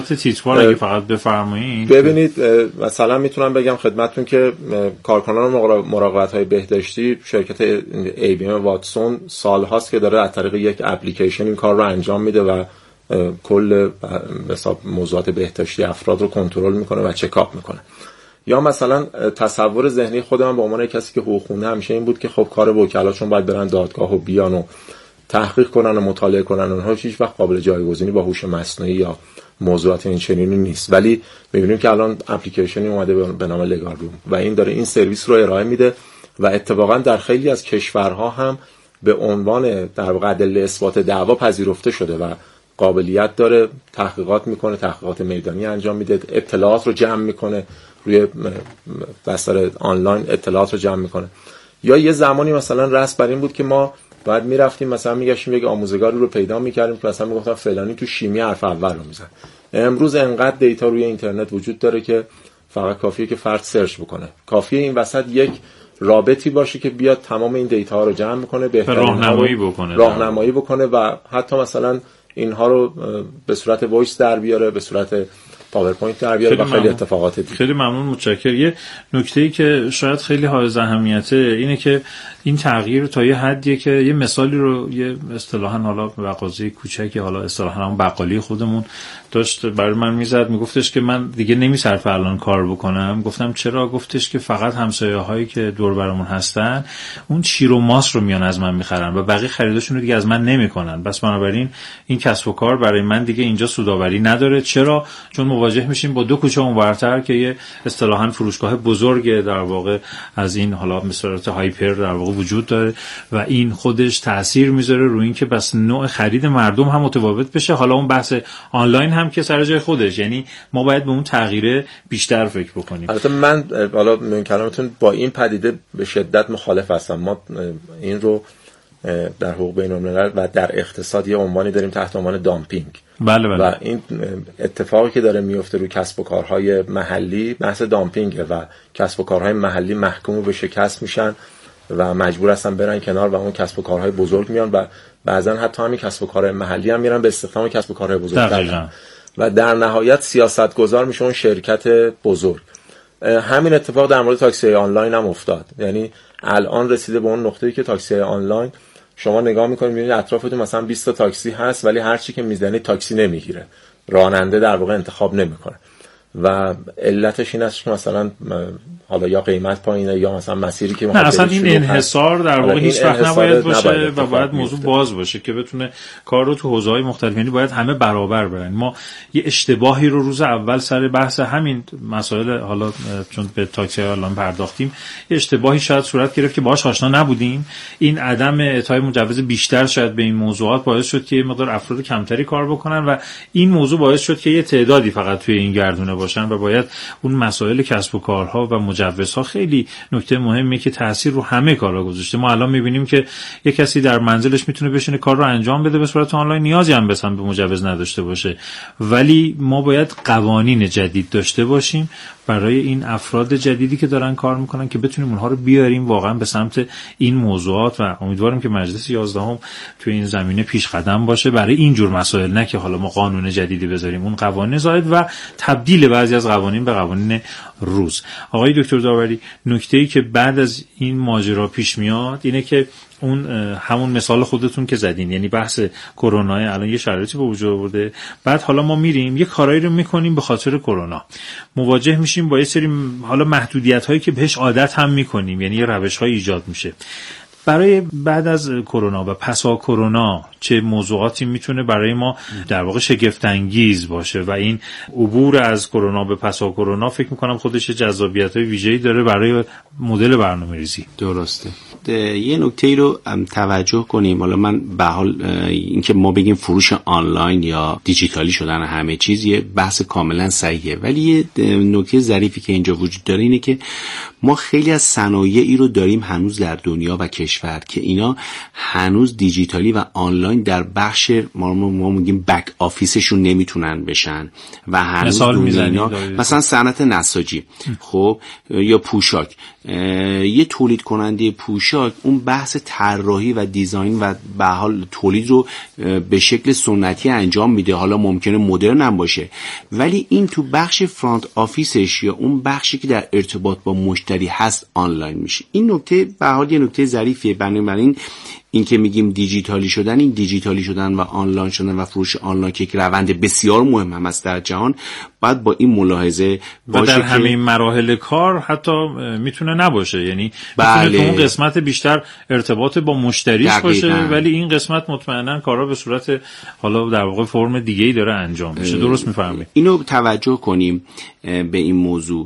تیتروار اگه فقط بفرمایید. ببینید مثلا میتونم بگم خدمتتون که کارکنان مراقبت‌های بهداشتی شرکت ABM واتسون سال‌هاست که داره از طریق یک اپلیکیشن این کار رو انجام میده و کل حساب موضوعات بهداشتی افراد رو کنترل میکنه و چکاپ میکنه. یا مثلا تصور ذهنی خودم به عنوان کسی که حقوق خونده همیشه این بود که خب کار وکلاشون باید برن دادگاه و بیان و تحقیق کنن و مطالعه کنن، اونها هیچ وقت قابل جایگزینی با هوش مصنوعی یا موضوعات این چنینی نیست. ولی می‌بینیم که الان اپلیکیشنی اومده به نام لگال روم و این داره این سرویس رو ارائه میده و اتفاقا در خیلی از کشورها هم به عنوان در واقع ادله اثبات دعوا پذیرفته شده و قابلیت داره، تحقیقات میکنه، تحقیقات میدانی انجام میده، اطلاعات رو جمع میکنه، روی بستر آنلاین اطلاعات رو جمع میکنه. یا یه زمانی مثلا رسم بر این بود که ما بعد میرفتیم مثلا میگشتیم یک آموزگاری رو پیدا میکردیم که مثلا میگفتن فلانی تو شیمی حرف اول رو میزنه. امروز انقدر دیتا روی اینترنت وجود داره که فقط کافیه که فرد سرچ بکنه، کافیه این وسط یک رابطی باشه که بیاد تمام این دیتا ها رو جمع میکنه، راهنمایی بکنه و حتی مثلا اینها رو به صورت وایس در بیاره، به صورت پاورپوینت در بیاره و خیلی اتفاقات دیگه. خیلی ممنون، متشکرم. یه نکته‌ای که شاید خیلی حائز اهمیته اینه که این تغییر تا یه حدیه که یه مثالی رو یه اصطلاحاً حالا بقالی کوچکی حالا اصطلاحاً هم بقالی خودمون داشت برای من میزد، میگفتش که من دیگه نمیصرفه الان کار بکنم. گفتم چرا؟ گفتش که فقط همسایه‌هایی که دور برمون هستن اون شیر و ماست رو میان از من میخرن و بقیه خریداشون رو دیگه از من نمیکنن، بس بنابراین این کسب و کار برای من دیگه اینجا سودآوری نداره. چرا؟ چون مواجه میشیم با دو کوچه اونورتر که یه اصطلاحاً فروشگاه بزرگ در واقع از این حالا مثالات هایپر در واقع وجود داره و این خودش تأثیر میذاره روی این که بس نوع خرید مردم هم متفاوت بشه. حالا اون بحث آنلاین هم که سر جای خودش، یعنی ما باید به اون تغییر بیشتر فکر بکنیم. البته من حالا من کلامتون با این پدیده به شدت مخالف هستم. ما این رو در حقوق بین‌الملل و در اقتصاد یه عنوانی داریم تحت عنوان دامپینگ. بله. و این اتفاقی که داره میفته روی کسب و کارهای محلی بحث دامپینگه و کسب و کارهای محلی محکوم به شکست میشن و مجبور هستن برن کنار و اون کسب و کارهای بزرگ میان و بعضا حتی همین کسب و کارهای محلی هم میرن به استخدام کسب و کارهای بزرگ و در نهایت سیاستگزار میشه اون شرکت بزرگ. همین اتفاق در مورد تاکسی آنلاین هم افتاد. یعنی الان رسیده به اون نقطه‌ای که تاکسی آنلاین شما نگاه میکنید میبینید اطرافتون مثلا 20 تا تاکسی هست ولی هر چی که میزنید تاکسی نمیگیره، راننده در واقع انتخاب نمیکنه و علتش این است که مثلا حالا یا قیمت پایینه یا مثلا مسیری که میخواد اصلا این انحصار در واقع هیچ وقت نباید باشه و باید موضوع باز باشه که بتونه کار رو تو حوزه‌های مختلف، یعنی باید همه برابر برن. ما یه اشتباهی رو روز اول سر بحث همین مسائل حالا چون به تاکسی الان پرداختیم یه اشتباهی شاید صورت گرفت که باهاش آشنا نبودیم. این عدم اعطای مجوز بیشتر شاید به این موضوعات باعث شد که مقدار افراد کمتری کار بکنن و این موضوع باعث شد که یه تعدادی فقط توی این گردونه باشن و باید اون مسائل کسب و کارها و مجوزها خیلی نکته مهمه که تاثیر رو همه کارا گذاشته. ما الان می‌بینیم که یک کسی در منزلش میتونه بشینه کار رو انجام بده به صورت آنلاین، نیازی هم به مجوز نداشته باشه. ولی ما باید قوانین جدید داشته باشیم برای این افراد جدیدی که دارن کار میکنن که بتونیم اونها رو بیاریم واقعا به سمت این موضوعات و امیدوارم که مجلس 11 توی این زمینه پیش قدم باشه برای این جور مسائل، نه که حالا ما قانون جدیدی بذاریم. اون قوانین زاید و تبدیل بعضی از قوانین به قوانین روز. آقای دکتر داوری، نکته‌ای که بعد از این ماجرا پیش میاد اینه که اون همون مثال خودتون که زدین، یعنی بحث کرونا الان یه شرایطی به وجود آورده، بعد حالا ما میریم یه کارایی رو میکنیم به خاطر کرونا، مواجه میشیم با یه سری حالا محدودیت‌هایی که بهش عادت هم میکنیم، یعنی یه روش‌های ایجاد میشه. برای بعد از کرونا و پسا کرونا چه موضوعاتی میتونه برای ما در واقع شگفت انگیز باشه و این عبور از کرونا به پسا کرونا فکر میکنم خودش جذابیت‌های ویژه‌ای داره برای مدل برنامه‌ریزی. درسته. یه نکته رو توجه کنیم. حالا من به حال اینکه ما بگیم فروش آنلاین یا دیجیتالی شدن همه چیز یه بحث کاملا صحیحه، ولی یه نکته ظریفی که اینجا وجود داره اینه که ما خیلی از صنایعی رو داریم هنوز در دنیا و کشور که اینا هنوز دیجیتالی و آنلاین آنلاین در بخش ما میگیم بک آفیسشون نمیتونن بشن و هنوز مثلا صنعت نساجی خب یا پوشاک، یه تولید کننده پوشاک اون بحث طراحی و دیزاین و به حال تولید رو به شکل سنتی انجام میده، حالا ممکنه مدرن هم باشه، ولی این تو بخش فرانت آفیسش یا اون بخشی که در ارتباط با مشتری هست آنلاین میشه. این نکته به حال یه نکته ظریفیه. بنابراین این که میگیم دیجیتالی شدن، این دیجیتالی شدن و آنلاین شدن و فروش آنلاین که روند بسیار مهم هم است در جهان، باید با این ملاحظه باشه و در همین مراحل کار حتی میتونه نباشه، یعنی میتونه تو اون قسمت بیشتر ارتباط با مشتریش باشه، ولی این قسمت مطمئنا کارا به صورت حالا در واقع فرم دیگه‌ای داره انجام میشه. درست میفهمید؟ اینو توجه کنیم به این موضوع.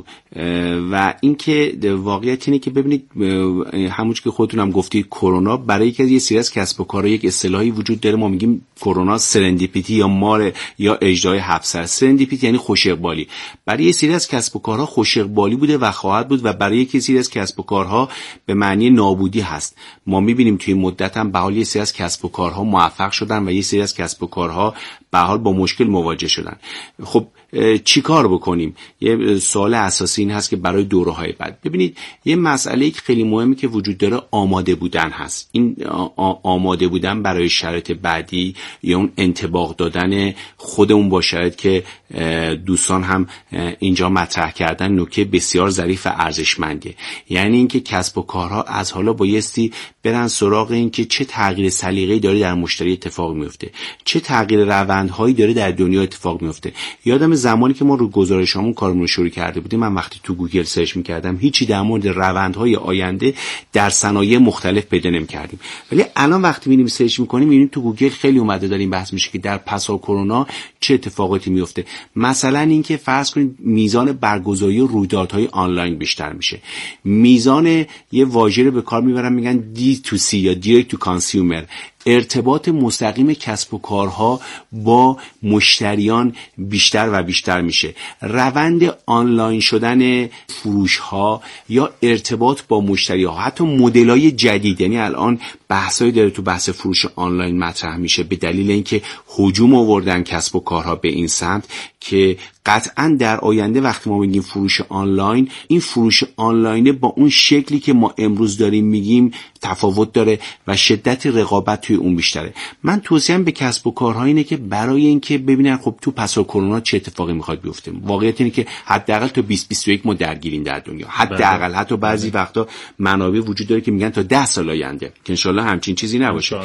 و اینکه واقعیت اینه که ببینید همونش که خودتون هم گفتید، کرونا برای یه سری از کسب و کارها یک اصطلاحی وجود داره، ما میگیم کرونا سرندیپیتی یا مار یا اژدهای 7 سرندیپیتی یعنی خوش اقبالی. برای یه سری از کسب و کارها خوش اقبالی بوده و خواهد بود و برای یک سری از کسب و کارها به معنی نابودی هست. ما میبینیم توی مدت هم به حال یه سری از کسب و کارها موفق شدن و یه سری از کسب و کارها به حال با مشکل مواجه شدن. خب چی کار بکنیم؟ یه سوال اساسی این هست که برای دوره‌های بعد ببینید یه مسئله که خیلی مهمی که وجود داره آماده بودن هست. این آماده بودن برای شرایط بعدی یا اون انطباق دادن خودمون با شرایط که دوستان هم اینجا مطرح کردن نکته بسیار ظریف و ارزشمنده. یعنی اینکه کسب و کارها از حالا بایستی برن سراغ این که چه تغییر سلیقه‌ای داره در مشتری اتفاق میفته، چه تغییر روندهایی داره در دنیا اتفاق میفته. یادم زمانی که ما رو گزارشامون کارمون رو شروع کرده بودیم، من وقتی تو گوگل سرچ می‌کردم هیچی در مورد روندهای آینده در صنایع مختلف پیدا نمی‌کردیم، ولی الان وقتی می‌بینیم سرچ می‌کنیم می‌بینیم تو گوگل خیلی اومده داریم بحث میشه که در پسا کرونا چه اتفاقاتی میفته. مثلا اینکه فرض کنید میزان برگزاری رویدادهای آنلاین بیشتر میشه، میزان یه واژه رو به کار میبرن میگن D2C یا Direct to Consumer، ارتباط مستقیم کسب و کارها با مشتریان بیشتر و بیشتر میشه. روند آنلاین شدن فروش ها یا ارتباط با مشتری ها، حتی مدل های جدید، یعنی الان بحثایی داره تو بحث فروش آنلاین مطرح میشه به دلیل اینکه هجوم آوردن کسب و کارها به این سمت که قطعا در آینده وقتی ما میگیم فروش آنلاین، این فروش آنلاین با اون شکلی که ما امروز داریم میگیم تفاوت داره و شدت رقابت توی اون بیشتره. من توصیه‌ام به کسب و کارها اینه که برای اینکه ببینن خب تو پس از کرونا چه اتفاقی میخواد بیفته، واقعیت اینه که حداقل تا 2021 ما درگیریم در دنیا، حداقل حتی بعضی وقتا منابع وجود داره که میگن تا 10 سال آینده، که انشالله همچین چیزی نباشه.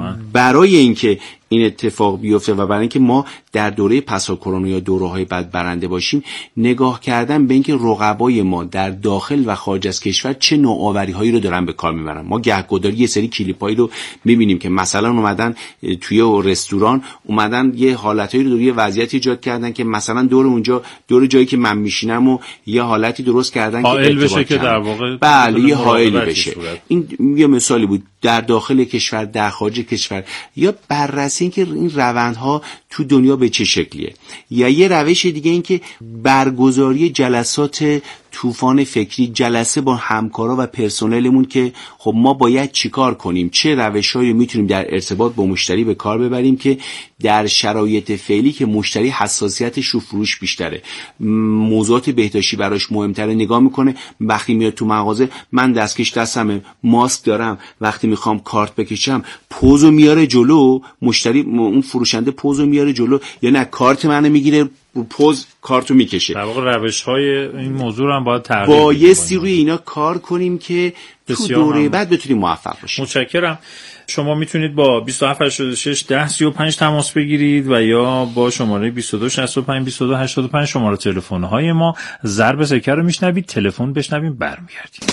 برای اینکه این اتفاق بیفته و برای اینکه ما در دوره پس از کرونا یا دوره‌های بعد برنده باشیم، نگاه کردن به اینکه رقبای ما در داخل و خارج از کشور چه نوآوری‌هایی رو دارن به کار میبرن. ما گهگداری یه سری کلیپایی رو میبینیم که مثلا اومدن توی رستوران اومدن یه حالتایی رو یه وضعیتی ایجاد کردن که مثلا دور اونجا دور جایی که من میشینم و یه حالتی درست کردن که حائل بشه که در واقع بله یه حائلی بشه. این یه مثالی بود در داخل کشور، در خارج کشور، یا بررسی که این روندها تو دنیا به چه شکلیه. یا یه روش دیگه این که برگزاری جلسات طوفان فکری، جلسه با همکارا و پرسنلمون که خب ما باید چیکار کنیم، چه روشایی میتونیم در ارتباط با مشتری به کار ببریم که در شرایط فعلی که مشتری حساسیتش رو فروش بیشتره، موضوعات بهداشتی براش مهمتره، نگاه میکنه وقتی میاد تو مغازه من دستکش دستمه، ماسک دارم، وقتی میخوام کارت بکشم پوزو میاره جلو، مشتری اون فروشنده پوزو میاره جلو، یا نه کارت منو میگیره پوز کارتو میکشه. در واقع روش‌های این موضوع رو هم باید تغییر بدیم. بایستی روی اینا کار کنیم که تو دوره بعد بتونیم موفق باشیم. متشکرم. شما میتونید با 2786 1035 تماس بگیرید و یا با شماره 2265 2285 شماره تلفن‌های ما. ضرب سکه رو میشنوید، تلفن بشنویم، برمیگردیم.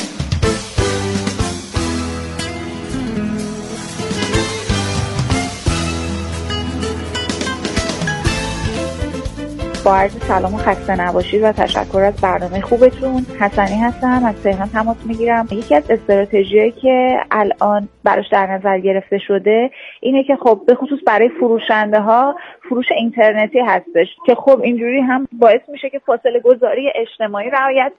با عرض سلام و خسته نباشید و تشکر از برنامه خوبتون. حسنی هستم، از تهران تماس میگیرم. یکی از استراتژی‌هایی که الان براش در نظر گرفته شده اینه که خب به خصوص برای فروشنده‌ها فروش اینترنتی هستش که خب اینجوری هم باعث میشه که فاصله گذاری اجتماعی رعایت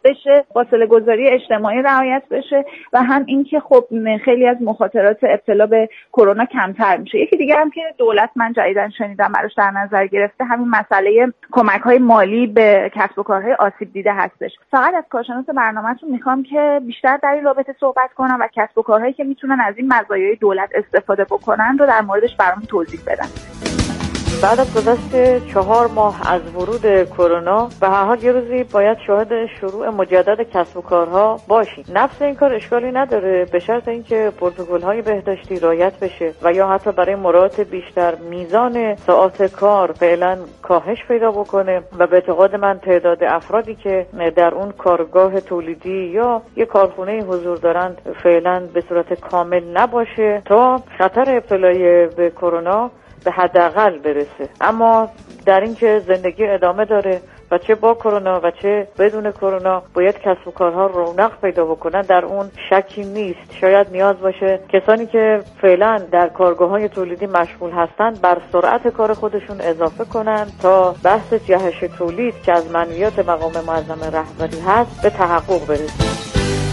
بشه و هم اینکه خب خیلی از مخاطرات ابتلا به کرونا کمتر میشه. یکی دیگه هم که دولت من جدیداً شنیدم براش در نظر گرفته همین مسئله کمک‌های مالی به کسب و کارهای آسیب دیده هستش. فقط از کارشناس برنامه‌تون میخوام که بیشتر در این رابطه صحبت کنم و کسب و کارهایی که میتونن از این مزایای دولت استفاده بکنن رو در موردش برامون توضیح بدن. بعد از گذشت 4 ماه از ورود کرونا به هر حال یه روزی باید شاهد شروع مجدد کسب و کارها باشیم. نفس این کار اشکالی نداره به شرط اینکه پروتکل‌های بهداشتی رعایت بشه و یا حتی برای مراعات بیشتر میزان ساعات کار فعلا کاهش پیدا بکنه و به اعتقاد من تعداد افرادی که در اون کارگاه تولیدی یا یه کارخونه حضور دارند فعلا به صورت کامل نباشه تا خطر ابتلای به کرونا به حداقل برسه. اما در این که زندگی ادامه داره و چه با کرونا و چه بدون کرونا باید کسب و کارها رونق پیدا بکنن در اون شکی نیست. شاید نیاز باشه کسانی که فعلا در کارگاه‌های تولیدی مشغول هستند بر سرعت کار خودشون اضافه کنن تا بحث جهش تولید که از منویات مقام معظم رهبری هست به تحقق برسه.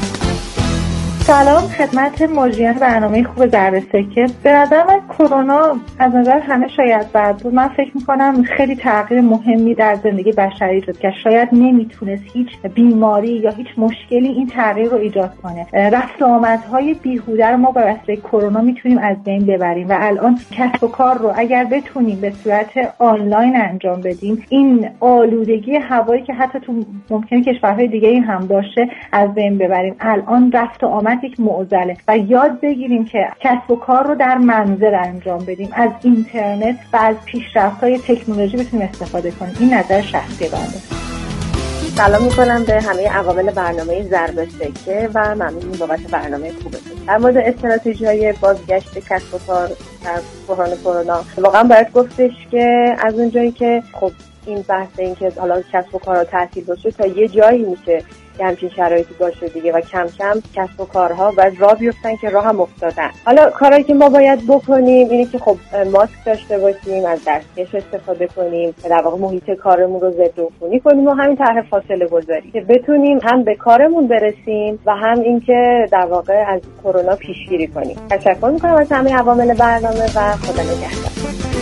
سلام خدمت مجریان برنامه خوب ضرب سکه. به نظر من کرونا از نظر همه شاید بد بود. من فکر میکنم خیلی تغییر مهمی در زندگی بشری شد که شاید نمیتونست هیچ بیماری یا هیچ مشکلی این تغییر رو ایجاد کنه. رفت و آمدهای بیهوده رو ما به واسطه کرونا میتونیم از بین ببریم و الان کسب و کار رو اگر بتونیم به صورت آنلاین انجام بدیم این آلودگی هوایی که حتی تو ممکنه کشورهای دیگه هم باشه از بین ببریم. الان رفت و آمد یک معضله و یاد بگیریم که کسب و کار رو در منزل انجام بدیم، از اینترنت و از پیشرفت‌های تکنولوژی بتونیم استفاده کنیم. این نظر شخصی بنده. سلام میکنم به همه عوامل برنامه ضرب سکه و ممنون بابت برنامه خوبتون. در مورد استراتژی‌های بازگشت کسب و کار در بحران کرونا واقعا باید گفتش که از اونجایی که خب این بحث این که حالا کسب و کارها تعطیل باشه تا یه جایی میشه که همچین شرایطی باشه دیگه و کم کم کسب و کارها باید راه بیفتن که راه هم افتادن. حالا کارهایی که ما باید بکنیم اینه که خب ماسک داشته باشیم، از دستکش استفاده کنیم، در واقع محیط کارمون رو ضد عفونی کنیم و همین طرح فاصله گذاری که بتونیم هم به کارمون برسیم و هم اینکه در واقع از کرونا پیشگیری کنیم. تشکر می‌کنم از همه عوامل برنامه و خدا نگهدار.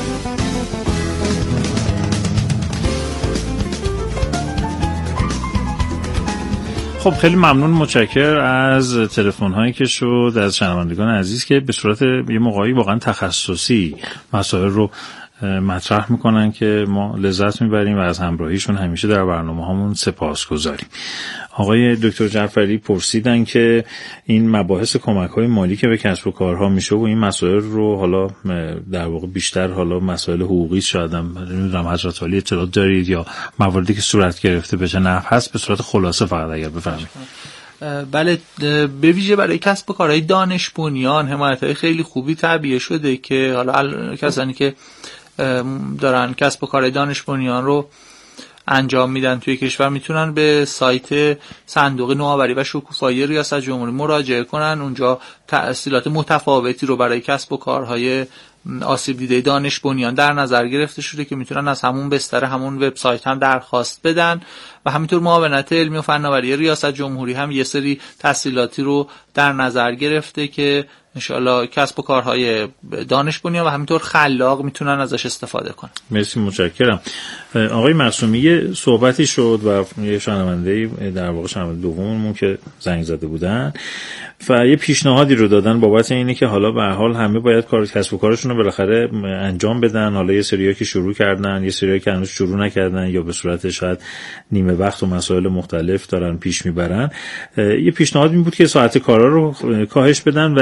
خب خیلی ممنون، متشکر از تلفن هایی که شد از شنوندگان عزیز که به صورت یه موقعی واقعا تخصصی مسائل رو مطرح میکنن که ما لذت میبریم و از همراهیشون همیشه در برنامه هامون سپاسگزاریم. آقای دکتر جعفری پرسیدن که این مباحث کمک‌های مالی که به کسب و کارها میشه و این مسائل رو حالا در واقع بیشتر حالا مسائل حقوقی شاید نمیدونم حضرت عالی اطلاعات دارید یا مواردی که صورت گرفته بشه نفع هست به صورت خلاصه فقط اگر بفرمایید. بله، به ویژه برای کسب و کارهای دانش بنیان حمایت‌های خیلی خوبی تعبیه شده که حالا کسانی که دارن کسب و کارهای دانش بنیان رو انجام میدن توی کشور میتونن به سایت صندوق نوآوری و شکوفایی ریاست جمهوری مراجعه کنن. اونجا تسهیلات متفاوتی رو برای کسب و کارهای آسیب دیده دانش بنیان در نظر گرفته شده که میتونن از همون بستر همون وبسایت هم درخواست بدن و همینطور معاونت علمی و فناوری ریاست جمهوری هم یه سری تسهیلاتی رو در نظر گرفته که انشاءالله کسب و کارهای دانش بنیان و همینطور خلاق میتونن ازش استفاده کنن. مرسی، متشکرم. آقای معصومی یه صحبتی شد و یه شنونده در واقع شنونده دوممون که زنگ زده بودن و یه پیشنهادی رو دادن بابت اینه که حالا به هر حال همه باید کار کسب و کارشون رو بالاخره انجام بدن. حالا یه سری‌ها که شروع کردن، یه سری‌ها که هنوز شروع نکردن یا به صورت شاید نیمه وقت و مسائل مختلف دارن پیش میبرن. یه پیشنهاد این بود که ساعت کارا رو کاهش بدن و یه نکته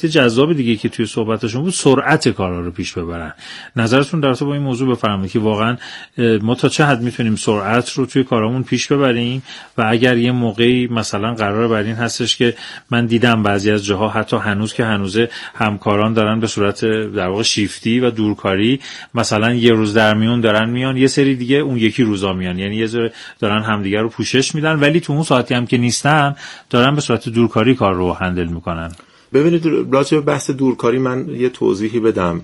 نکته جذاب دیگه که توی صحبتشون بود سرعت کارا رو پیش ببرن. نظرتون در رابطه با این موضوع بفرمایید که واقعا ما تا چه حد میتونیم سرعت رو توی کارامون پیش ببریم و اگر یه موقعی مثلا قرار بر این هستش که من دیدم بعضی از جاها حتی هنوز که هنوزه همکاران دارن به صورت در واقع شیفتی و دورکاری مثلا یه روز در میون دارن میان، یه سری دیگه اون یکی روزا میان، یعنی یه ذره دارن همدیگه رو پوشش میدن، ولی تو اون ساعتی هم که نیستن دارن به صورت دورکاری کار رو هندل میکنن. ببینید راجع به بحث دورکاری من یه توضیحی بدم.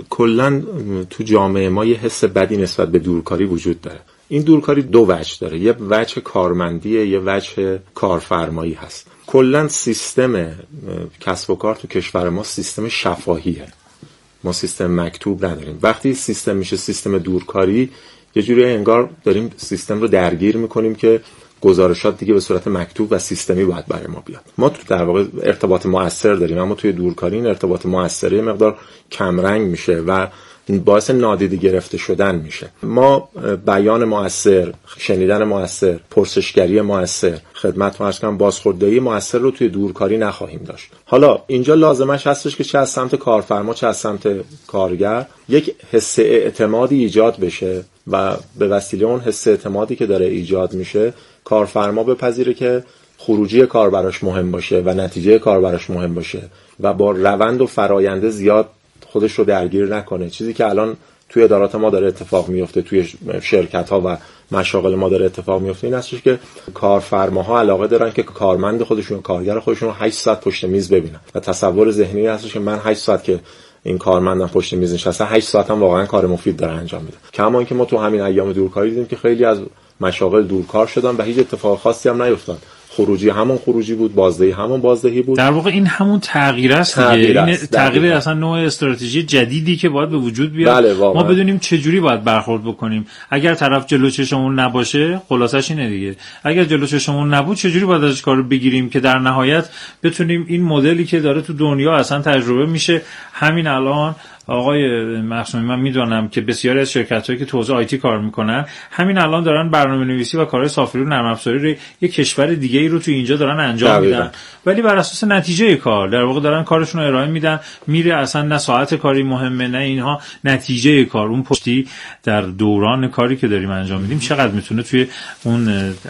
کلا تو جامعه ما یه حس بدی نسبت به دورکاری وجود داره. این دورکاری دو وجه داره، یه وجه کارمندیه، یه وجه کارفرمایی هست. کلا سیستم کسب و کار تو کشور ما سیستم شفاهیه، ما سیستم مکتوب نداریم. وقتی سیستم میشه سیستم دورکاری یه جوری انگار داریم سیستم رو درگیر میکنیم که گزارشات دیگه به صورت مکتوب و سیستمی باید برای ما بیاد. ما تو در واقع ارتباط مؤثر داریم، اما توی دورکاری این ارتباط مؤثری مقدار کمرنگ میشه و باعث نادیده گرفته شدن میشه. ما بیان مؤثر، شنیدن مؤثر، پرسشگری مؤثر، خدمت معرض بازخورداری مؤثر رو توی دورکاری نخواهیم داشت. حالا اینجا لازمش هستش که چه از سمت کارفرما چه از سمت کارگر یک حس اعتمادی ایجاد بشه و به وسیله اون حس اعتمادی که داره ایجاد میشه کارفرما بپذیره که خروجی کار براش مهم باشه و نتیجه کار براش مهم باشه و با روند و فراینده زیاد خودش رو درگیر نکنه. چیزی که الان توی ادارات ما داره اتفاق میفته، توی شرکت ها و مشاغل ما داره اتفاق میفته، این هستش که کارفرماها علاقه دارن که کارمند خودشون، کارگر خودشون رو 8 ساعت پشت میز ببینن و تصور ذهنی هستش که من 8 ساعت که این کارمندم پشت میز نشسته 8 ساعت هم واقعا کار مفید داره انجام میده. کما اینکه ما تو همین ایام دورکاری دیدیم که خیلی از مشاغل دورکار شدن و هیچ اتفاق خاصی هم نیفتاد. خروجی همون خروجی بود، بازدهی همون بازدهی بود. در واقع این همون تغییر است دیگه. این تغییر اصلا نوع استراتژی جدیدی که باید به وجود بیاد. بله ما بدونیم چه جوری باید برخورد بکنیم. اگر طرف جلو چشمون نباشه، خلاصش اینه دیگه. اگر جلو چشمون نبود چه جوری باید ازش کارو بگیریم که در نهایت بتونیم این مدلی که داره تو دنیا اصلا تجربه میشه. همین الان آقای مخصومی من میدونم که بسیاری از شرکت‌هایی که تو حوزه آیتی کار میکنن همین الان دارن برنامه‌نویسی و کارهای سافری و نرم افزاری رو یک کشور دیگه‌ای رو تو اینجا دارن انجام میدن، ولی بر اساس نتیجه کار در واقع دارن کارشون رو ارائه میدن. میره اصلا نه ساعت کاری مهمه نه اینها، نتیجه کار، اون پشتی در دوران کاری که داریم انجام میدیم چقدر میتونه توی اون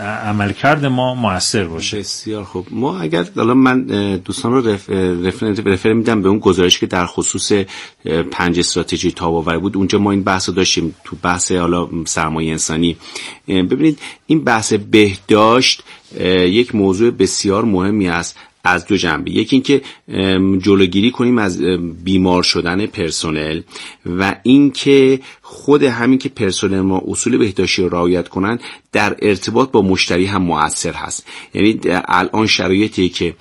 عملکرد ما موثر باشه. بسیار خوب. ما اگر حالا من دوستان رو رفر میدم به اون گزارشی که در خصوص 5 استراتژی تاب‌آور بود، اونجا ما این بحث رو داشتیم تو بحث حالا سرمایه انسانی. ببینید این بحث بهداشت یک موضوع بسیار مهمی است از دو جنبه. یکی این که جلوگیری کنیم از بیمار شدن پرسنل و این که خود همین که پرسنل ما اصول بهداشتی رو رعایت کنن در ارتباط با مشتری هم مؤثر هست. یعنی الان شرایطی که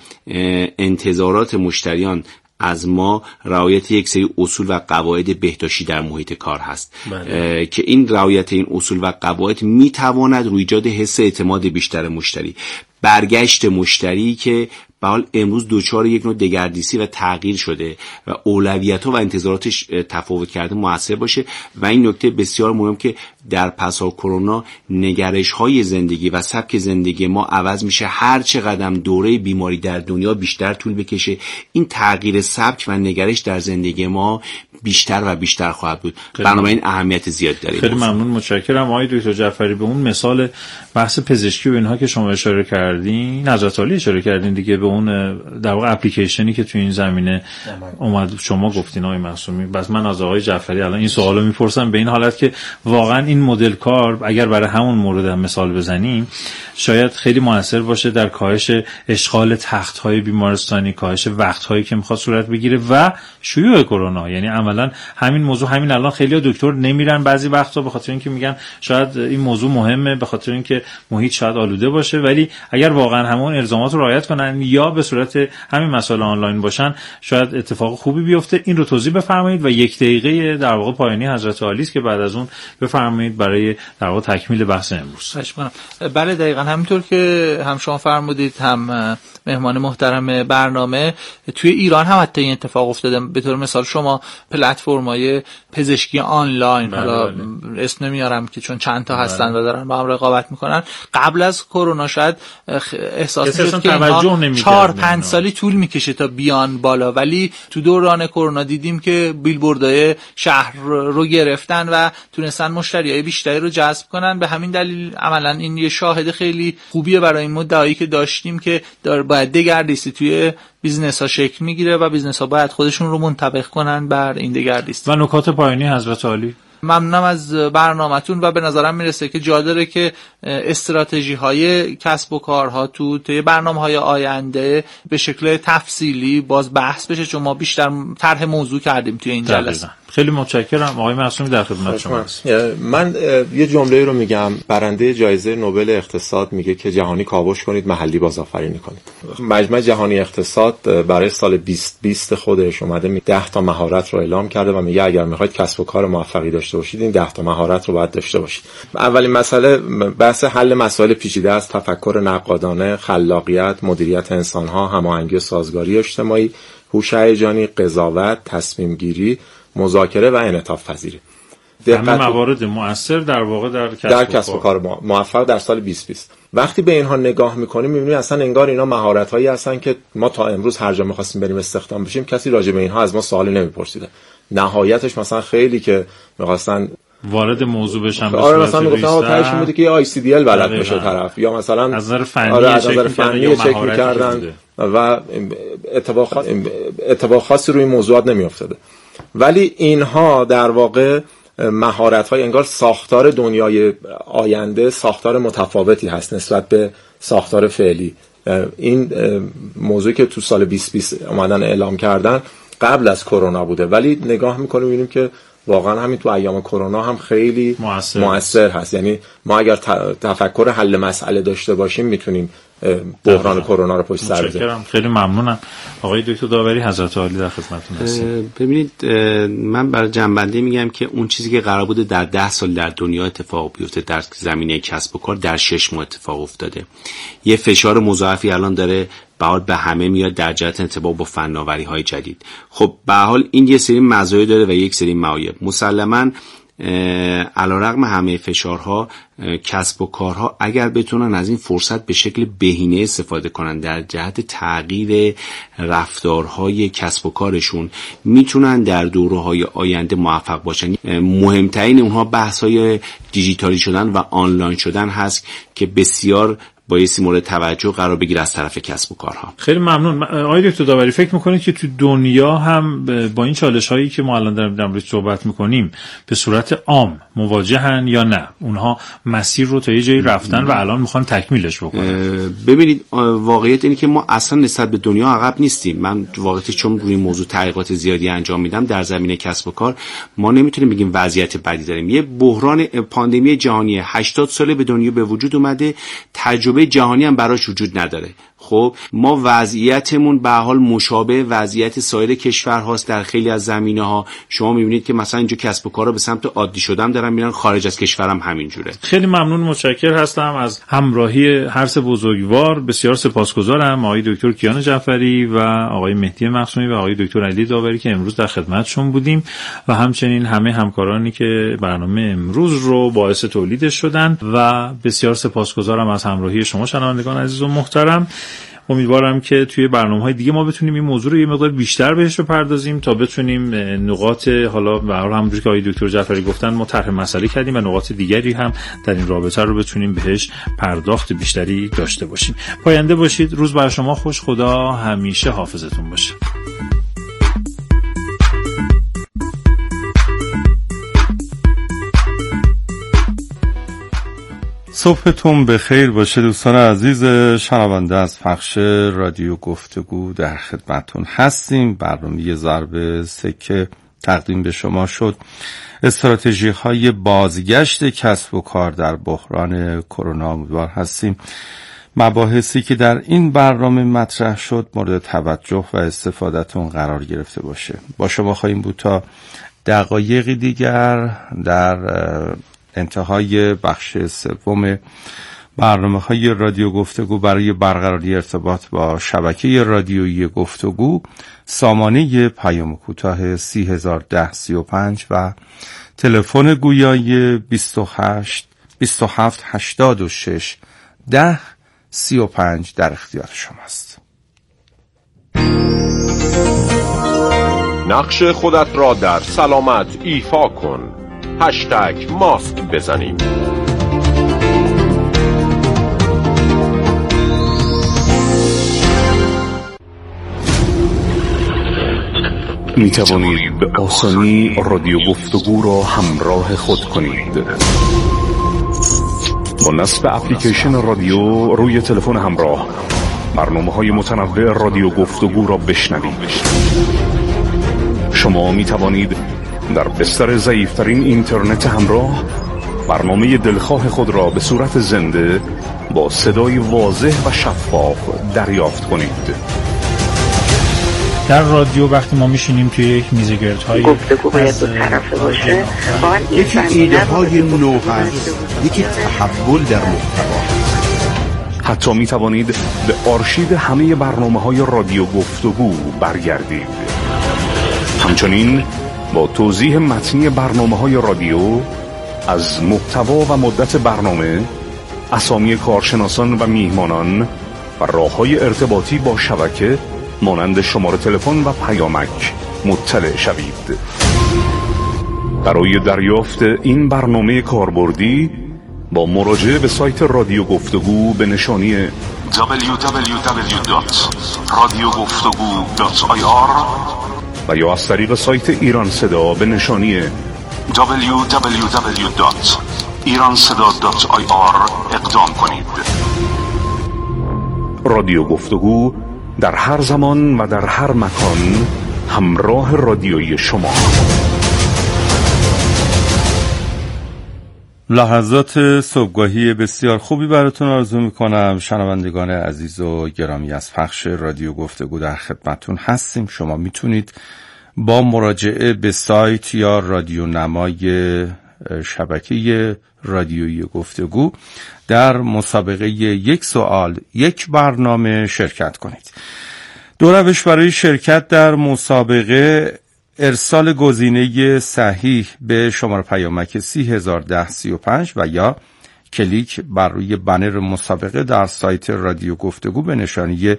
انتظارات مشتریان از ما رعایت یک سری اصول و قواعد بهداشتی در محیط کار هست. که این رعایت این اصول و قواعد میتواند روی ایجاد حس اعتماد بیشتر مشتری، برگشت مشتری که به حال امروز دوچار یک نوع دگردیسی و تغییر شده و اولویت‌ها و انتظاراتش تفاوت کرده موثر باشه. و این نکته بسیار مهم که در پس از کرونا نگرش‌های زندگی و سبک زندگی ما عوض میشه، هر چه قدم دوره بیماری در دنیا بیشتر طول بکشه این تغییر سبک و نگرش در زندگی ما بیشتر و بیشتر خواهد بود. بنابراین اهمیت زیاد داره. خیلی ممنون، متشکرم آقای دکتر جعفری. به اون مثال بحث پزشکی و اینها که شما اشاره کردین، نظرت عالی اشاره کردین دیگه، به اون در واقع اپلیکیشنی که تو این زمینه اومد شما گفتین آقای معصومی. بس من از آقای جعفری الان این سوالو میپرسم به این حالت که واقعا این مدل کار اگر برای همون مورد هم مثال بزنیم شاید خیلی موثر باشه در کاهش اشغال تخت‌های بیمارستانی، کاهش وقت‌هایی که میخواد صورت بگیره و شیوع کرونا. یعنی عملاً همین موضوع همین الان خیلی دکتر نمیرن بعضی وقتا به خاطر اینکه میگن شاید این موضوع مهمه، به خاطر اینکه محیط شاید آلوده باشه، ولی اگر واقعا همون الزامات رو رعایت کنن یا به صورت همین مسائل آنلاین باشن شاید اتفاق خوبی بیفته. این رو توضیح بفرمایید و 1 دقیقه در واقع پایانی حضرت عالی است که بعد از اون بفرمایید برای در واقع تکمیل بحث امروز. بله دقیقاً همینطور که هم شما فرمودید هم مهمان محترم برنامه، توی ایران هم حتی این اتفاق افتاده. به طور مثال شما پلتفرم‌های پزشکی آنلاین، حالا اسم نمیارم که چون چند تا هستن و دارن با هم رقابت میکنن، قبل از کرونا شاید احساس می‌شد که 4-5 سالی طول میکشه تا بیان بالا، ولی تو دوران کرونا دیدیم که بیلبوردهای شهر رو گرفتن و تونستن مشتریای بیشتری رو جذب کنن. به همین دلیل عملاً این یه شاهد خیلی خوبیه برای این مدعی که داشتیم که باید دگردیستی توی بیزنس ها شکل میگیره و بیزنس ها باید خودشون رو منطبق کنن بر این دگردیستی. و نکات پایانی حضرت عالی. ممنونم از برنامه‌تون و به نظرم میرسه که جا داره که استراتژی های کسب و کارها تو برنامه‌های آینده به شکل تفصیلی باز بحث بشه، چون ما بیشتر طرح موضوع کردیم توی این جلسه. خیلی متشکرم. آقای معصومی در خدمت شما. من یه جمله رو میگم. برنده جایزه نوبل اقتصاد میگه که جهانی کاوش کنید، محلی بازآفرینی کنید. مجمع جهانی اقتصاد برای سال 2020 خودش اومده 10 تا مهارت رو اعلام کرده و میگه اگر میخواید کسب و کار موفقی داشته باشید این 10 تا مهارت رو باید داشته باشید. اولین مسئله بحث حل مسائل پیچیده است، تفکر نقادانه، خلاقیت، مدیریت انسان‌ها، هماهنگی و سازگاری اجتماعی، هوش هیجانی، قضاوت، تصمیم گیری، مذاکره و انعطاف پذیری. همه موارد مؤثر در واقع در کسب و کار موفق در سال 2020. وقتی به اینها نگاه میکنیم میبینیم اصلا انگار اینا مهارت‌هایی هستن که ما تا امروز هر جا می‌خواستیم بریم استخدام بشیم کسی راجع به اینها از ما سوالی نمی‌پرسیده. نهایتش مثلا خیلی که می‌خواستن وارد موضوع بشن، مثلا میگفتن آقا تهش این بوده که ICDL بلد باشه طرف، یا مثلا از نظر فنی چک می‌کردن و اتفاق خاصی روی موضوعات نمی‌افتاده. ولی اینها در واقع مهارت‌های انگار ساختار دنیای آینده ساختار متفاوتی هست نسبت به ساختار فعلی. این موضوعی که تو سال 2020 اومدن اعلام کردن قبل از کرونا بوده، ولی نگاه می‌کنیم می‌بینیم که واقعا همین تو ایام کرونا هم خیلی مؤثر هست. یعنی ما اگر تفکر حل مسئله داشته باشیم میتونیم بحران کرونا رو پشت سر بذاریم. خیلی ممنونم. آقای دکتر داوری، حضرت عالی در خدمتتون هستم. ببینید من برای جنبندی میگم که اون چیزی که قرار بوده در 10 سال در دنیا اتفاق بیفته در زمینه کسب و کار در 6 ماه اتفاق افتاده. یه فشار مضاعفی الان داره به همه میاد در جهت انتباه با فناوری‌های جدید. خب به هر حال این یه سری مزایا داره و یک سری معایب. مسلماً علیرغم همه فشارها کسب و کارها اگر بتونن از این فرصت به شکل بهینه استفاده کنن در جهت تغییر رفتارهای کسب و کارشون میتونن در دوره‌های آینده موفق باشن. مهمترین اونها بحث‌های دیجیتالی شدن و آنلاین شدن هست که بسیار بایستی مورد توجه قرار بگیره از طرف کسب و کارها. خیلی ممنون. آقای دکتر داوری فکر میکنید که تو دنیا هم با این چالش هایی که ما الان در موردش صحبت میکنیم به صورت عام مواجهن یا نه؟ اونها مسیر رو تا یه جایی رفتن و الان میخوان تکمیلش بکنن. ببینید واقعیت اینه که ما اصلا نسبت به دنیا عقب نیستیم. من واقعیت چون روی این موضوع تحقیقات زیادی انجام میدم در زمینه کسب و کار، ما نمیتونیم بگیم وضعیت بدی داریم. یه بحران پاندمی جهانی 80 ساله به دنیا به وجود اومده، تجربه جهانی هم براش وجود نداره. خب ما وضعیتمون به حال مشابه وضعیت سایر کشورهاست در خیلی از زمینه‌ها. شما می‌بینید که مثلا اینجا کسب و کارا به سمت عادی شدن دارن میرن، خارج از کشورم همینجوره. خیلی ممنون، متشکر هستم از همراهی هر سه بزرگوار. بسیار سپاسگزارم آقای دکتر کیان جعفری و آقای مهدی مخزومی و آقای دکتر علی داوری که امروز در خدمتشون بودیم و همچنین همه همکارانی که برنامه امروز رو باعث تولیدش شدن و بسیار سپاسگزارم از همراهی شما شنوندگان عزیز و محترم. امیدوارم که توی برنامه‌های دیگه ما بتونیم این موضوع رو یه مقدار بیشتر بهش بپردازیم تا بتونیم نقاط، حالا به هر حال همونجوری که آقای دکتر جعفری گفتن ما طرح مسئله کردیم و نقاط دیگری هم در این رابطه رو بتونیم بهش پرداخت بیشتری داشته باشیم. پاینده باشید. روز بر شما خوش. خدا همیشه حافظتون باشه. صبحتون بخیر باشه دوستان عزیز شنونده از پخش رادیو گفتگو در خدمتون هستیم. برنامه ضرب سکه تقدیم به شما شد. استراتژی های بازگشت کسب و کار در بحران کرونا. امیدوار هستیم مباحثی که در این برنامه مطرح شد مورد توجه و استفادهتون قرار گرفته باشه. با شما خواهیم بود تا دقایقی دیگر در انتهای بخش سوم برنامه‌های رادیو گفتگو برای برقراری ارتباط با شبکه رادیویی گفتگو سامانه پیام کوتاه 301035 و تلفن گویای 27 86 10 35 در اختیار شماست. نقش خودت را در سلامت ایفا کن. ماسک بزنیم. می توانید به آسانی رادیو گفتگو را همراه خود کنید. با نصب اپلیکیشن رادیو روی تلفن همراه برنامه‌های متنوع رادیو گفتگو را بشنوید. شما می توانید در بستر ضعیف‌ترین اینترنت همراه برنامه دلخواه خود را به صورت زنده با صدای واضح و شفاف دریافت کنید. در رادیو وقتی ما میشینیم توی یک میز گردهای گفتگو باید دو طرفه باشه، یکی ایده های نو هست، یکی تحول در محتوا. حتی می توانید به آرشیو همه برنامه‌های رادیو گفتگو برگردید. همچنین با توضیح متنی برنامه‌های رادیو از محتوا و مدت برنامه، اسامی کارشناسان و میهمانان و راه‌های ارتباطی با شبکه مانند شماره تلفن و پیامک مطلع شوید. برای دریافت این برنامه کاربردی با مراجعه به سایت رادیو گفتگو به نشانی www.radiogoftegu.ir و یا از طریق سایت ایران صدا به نشانی www.iranseda.ir اقدام کنید. رادیو گفتگو در هر زمان و در هر مکان همراه رادیویی شما. لحظات صبحگاهی بسیار خوبی براتون آرزو میکنم. شنوندگان عزیز و گرامی از پخش رادیو گفتگو در خدمتون هستیم. شما میتونید با مراجعه به سایت یا رادیو نمای شبکه رادیویی گفتگو در مسابقه یک سوال یک برنامه شرکت کنید. دو روش برای شرکت در مسابقه: ارسال گزینه صحیح به شماره پیامک 301035 و یا کلیک بر روی بنر مسابقه در سایت رادیو گفتگو به نشانی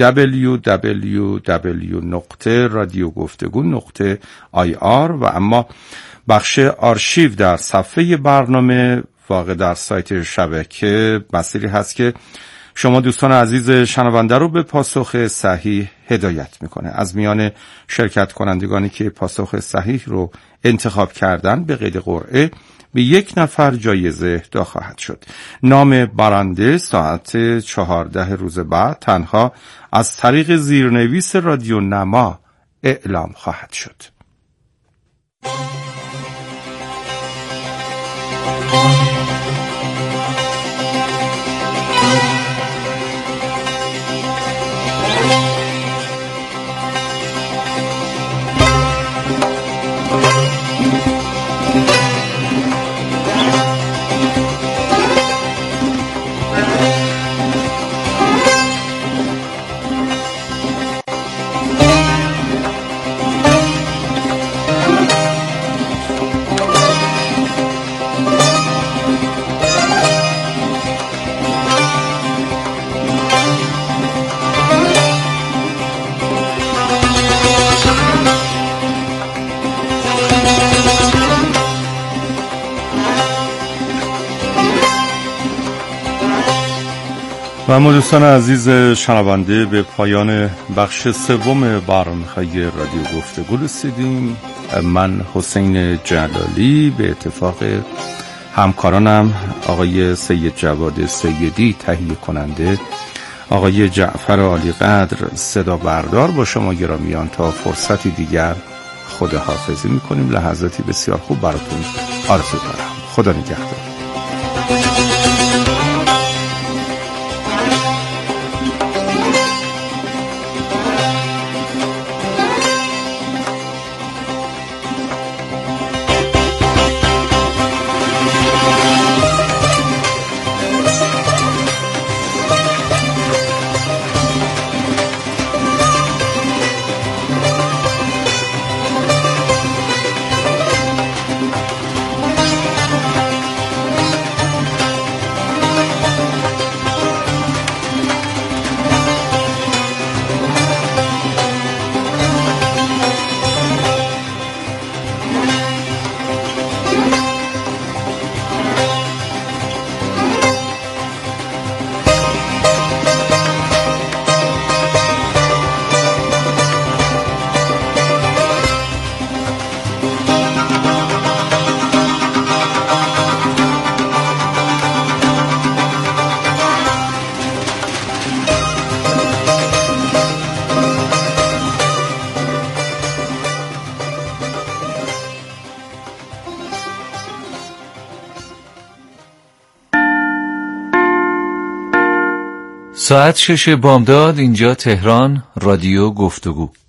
www.radiogoftegu.ir و اما بخش آرشیو در صفحه برنامه واقع در سایت شبکه مسیری هست که شما دوستان عزیز شنونده رو به پاسخ صحیح هدایت میکنه. از میان شرکت کنندگانی که پاسخ صحیح رو انتخاب کردن به قید قرعه به یک نفر جایزه اهدا خواهد شد. نام برنده ساعت 14 روز بعد تنها از طریق زیرنویس رادیو نما اعلام خواهد شد. و اما دوستان عزیز شنونده به پایان بخش سوم برنامه‌های رادیو گفتگو رسیدیم. من حسین جلالی به اتفاق همکارانم آقای سید جواد سیدی تهیه کننده، آقای جعفر عالی قدر صدا بردار با شما گرامیان تا فرصتی دیگر خداحافظی می‌کنیم. لحظاتی بسیار خوب براتون آرزو دارم. خدا نگهدار. ساعت 6 بامداد، اینجا تهران، رادیو گفتگو.